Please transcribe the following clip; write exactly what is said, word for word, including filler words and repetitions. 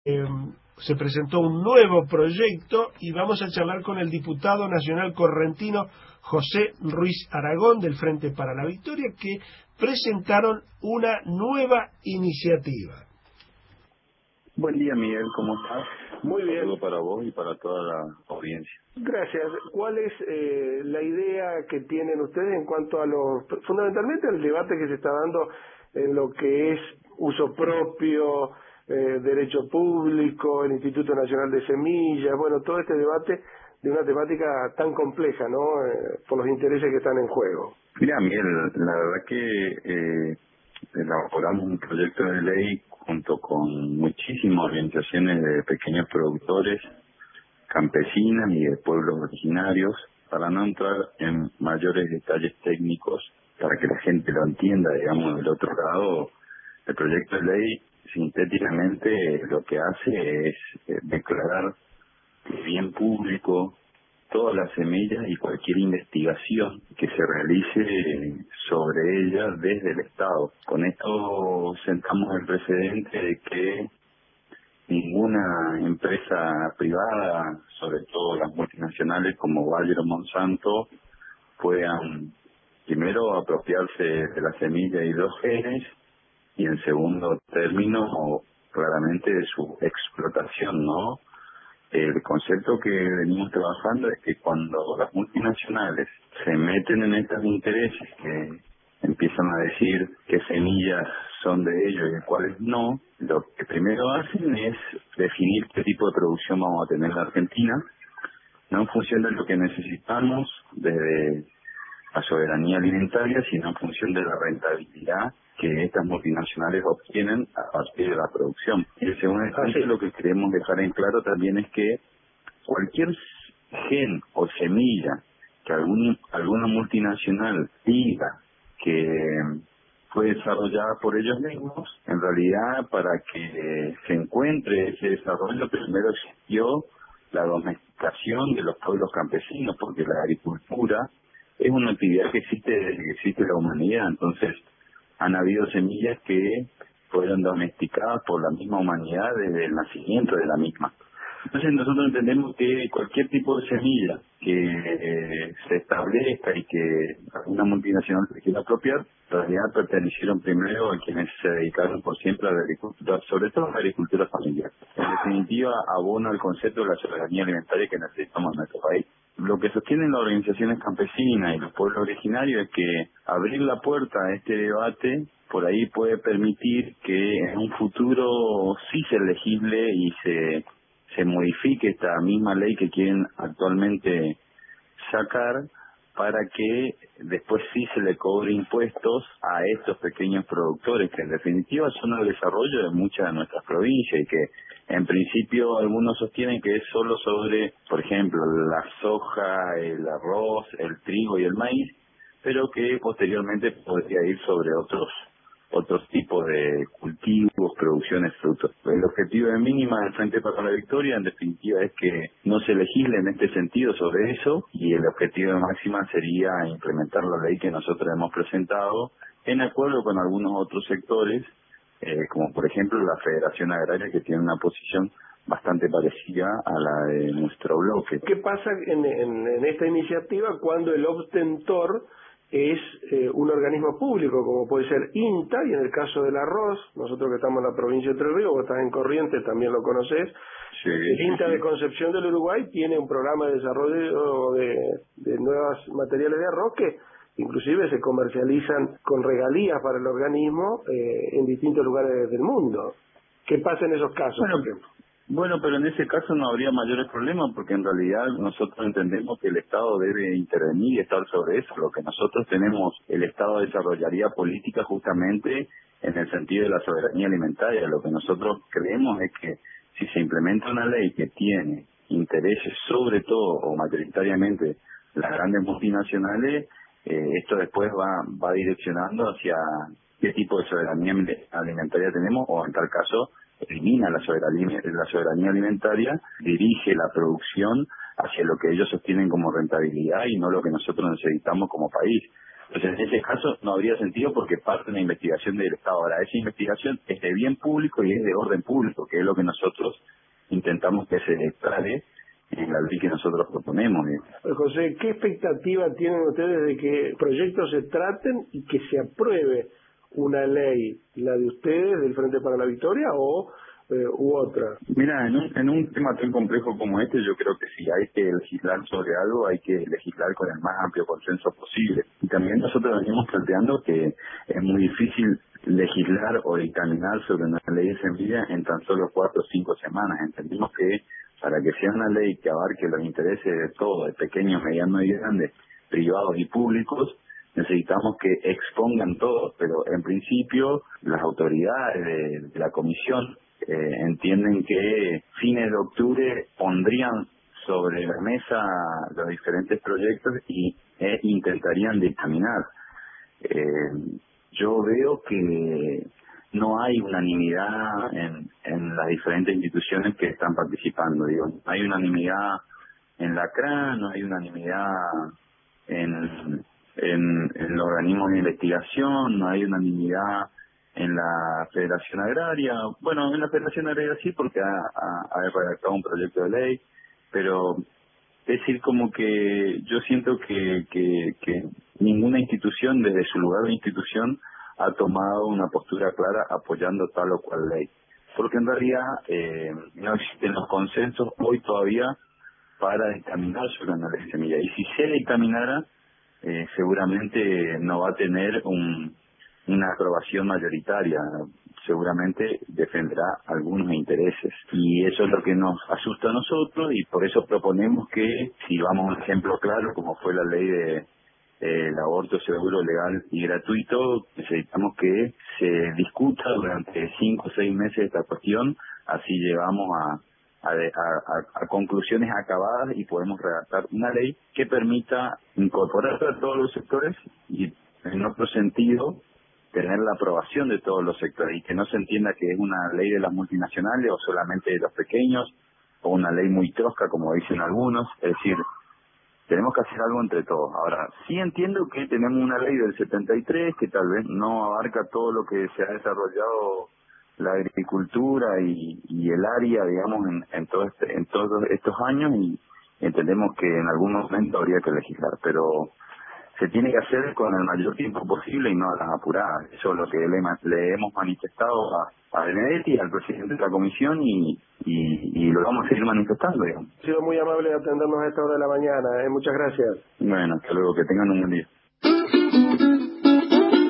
eh, se presentó un nuevo proyecto y vamos a charlar con el diputado nacional correntino José Ruiz Aragón del Frente para la Victoria, que presentaron una nueva iniciativa. Buen día, Miguel, ¿cómo estás? Muy bien. Un saludo para vos y para toda la audiencia. Gracias. ¿Cuál es eh, la idea que tienen ustedes en cuanto a los, fundamentalmente el debate que se está dando en lo que es uso propio, eh, derecho público, el Instituto Nacional de Semillas, bueno, todo este debate de una temática tan compleja, ¿no? Eh, por los intereses que están en juego. Mira, Miguel, la verdad que eh, elaboramos un proyecto de ley junto con muchísimas organizaciones de pequeños productores, campesinas y de pueblos originarios, para no entrar en mayores detalles técnicos, para que la gente lo entienda, digamos, del otro lado. El proyecto de ley sintéticamente lo que hace es eh, declarar de bien público todas las semillas y cualquier investigación que se realice sobre ellas desde el Estado. Con esto sentamos el precedente de que ninguna empresa privada, sobre todo las multinacionales como Bayer o Monsanto, puedan primero apropiarse de la semilla y los genes y en segundo término claramente de su explotación, ¿no? El concepto que venimos trabajando es que cuando las multinacionales se meten en estos intereses que empiezan a decir qué semillas son de ellos y cuáles no, lo que primero hacen es definir qué tipo de producción vamos a tener en la Argentina, no en función de lo que necesitamos desde la soberanía alimentaria, sino en función de la rentabilidad que estas multinacionales obtienen a partir de la producción. Y en segundo instancia, lo que queremos dejar en claro también es que cualquier gen o semilla que algún, alguna multinacional diga que fue desarrollada por ellos mismos, en realidad para que se encuentre ese desarrollo primero existió la domesticación de los pueblos campesinos, porque la agricultura es una actividad que existe desde que existe la humanidad. Entonces han habido semillas que fueron domesticadas por la misma humanidad desde el nacimiento de la misma. Entonces nosotros entendemos que cualquier tipo de semilla que eh, se establezca y que alguna multinacional se quiera apropiar, en realidad pertenecieron primero a quienes se dedicaron por siempre a la agricultura, sobre todo a la agricultura familiar. En definitiva, abona el concepto de la soberanía alimentaria que necesitamos en nuestro país. Lo que sostienen las organizaciones campesinas y los pueblos originarios es que abrir la puerta a este debate por ahí puede permitir que en un futuro sí se legisle y se se modifique esta misma ley que quieren actualmente sacar para que después sí se le cobre impuestos a estos pequeños productores que en definitiva son el desarrollo de muchas de nuestras provincias y que en principio algunos sostienen que es solo sobre, por ejemplo, la soja, el arroz, el trigo y el maíz, pero que posteriormente podría ir sobre otros otros tipos de cultivos, producciones, frutos. El objetivo de mínima del Frente para la Victoria, en definitiva, es que no se legisle en este sentido sobre eso, y el objetivo de máxima sería implementar la ley que nosotros hemos presentado en acuerdo con algunos otros sectores, eh, como por ejemplo la Federación Agraria, que tiene una posición bastante parecida a la de nuestro bloque. ¿Qué pasa en, en, en esta iniciativa cuando el obtentor es eh, un organismo público, como puede ser INTA, y en el caso del arroz, nosotros que estamos en la provincia de Entre Ríos, vos estás en Corrientes, también lo conocés, sí, el sí, INTA sí. de Concepción del Uruguay tiene un programa de desarrollo de, de nuevos materiales de arroz que inclusive se comercializan con regalías para el organismo eh, en distintos lugares del mundo. ¿Qué pasa en esos casos, Bueno, por ejemplo? Bueno, pero en ese caso no habría mayores problemas porque en realidad nosotros entendemos que el Estado debe intervenir y estar sobre eso. Lo que nosotros tenemos, el Estado desarrollaría política justamente en el sentido de la soberanía alimentaria. Lo que nosotros creemos es que si se implementa una ley que tiene intereses sobre todo o mayoritariamente las grandes multinacionales, eh, esto después va, va direccionando hacia qué tipo de soberanía alimentaria tenemos o en tal caso elimina la soberanía, la soberanía alimentaria, dirige la producción hacia lo que ellos sostienen como rentabilidad y no lo que nosotros necesitamos como país. Entonces, en ese caso no habría sentido porque parte de una investigación del Estado. Ahora, esa investigación es de bien público y es de orden público, que es lo que nosotros intentamos que se declare en la ley que nosotros proponemos. ¿eh? José, ¿qué expectativa tienen ustedes de que proyectos se traten y que se apruebe una ley, la de ustedes, del Frente para la Victoria, o eh, u otra? Mira, en un, en un tema tan complejo como este, yo creo que si hay que legislar sobre algo, hay que legislar con el más amplio consenso posible. Y también nosotros venimos planteando que es muy difícil legislar o dictaminar sobre una ley de semilla en tan solo cuatro o cinco semanas. Entendimos que para que sea una ley que abarque los intereses de todos, de pequeños, medianos y grandes, privados y públicos, necesitamos que expongan todo, pero en principio las autoridades de, de la comisión eh, entienden que fines de octubre pondrían sobre la mesa los diferentes proyectos y e intentarían dictaminar. Eh, yo veo que no hay unanimidad en, en las diferentes instituciones que están participando. Digo, no hay unanimidad en la C R A, no hay unanimidad en, en, en los organismos de investigación, no hay unanimidad en la Federación Agraria. Bueno, en la Federación Agraria sí, porque ha, ha, ha redactado un proyecto de ley, pero es decir, como que yo siento que, que, que ninguna institución, desde su lugar de institución, ha tomado una postura clara apoyando tal o cual ley. Porque en realidad eh, no existen los consensos hoy todavía para dictaminar sobre una ley de semilla. Y si se dictaminara, eh, seguramente no va a tener un, una aprobación mayoritaria. Seguramente defenderá algunos intereses. Y eso es lo que nos asusta a nosotros y por eso proponemos que, si vamos a un ejemplo claro, como fue la ley de eh, el aborto seguro, legal y gratuito, necesitamos que se discuta durante cinco o seis meses esta cuestión, así llegamos a, a, a, a conclusiones acabadas y podemos redactar una ley que permita incorporar a todos los sectores y, en otro sentido, tener la aprobación de todos los sectores y que no se entienda que es una ley de las multinacionales o solamente de los pequeños o una ley muy tosca como dicen algunos. Es decir, tenemos que hacer algo entre todos. Ahora, sí entiendo que tenemos una ley del setenta y tres que tal vez no abarca todo lo que se ha desarrollado la agricultura y, y el área, digamos, en, en, todo este, en todos estos años y entendemos que en algún momento habría que legislar, pero se tiene que hacer con el mayor tiempo posible y no a las apuradas. Eso es lo que le, le hemos manifestado a, a Benedetti, al presidente de la comisión, y, y, y lo vamos a seguir manifestando, digamos. Ha sido muy amable de atendernos a esta hora de la mañana. ¿eh? Muchas gracias. Bueno, hasta luego, que tengan un buen día.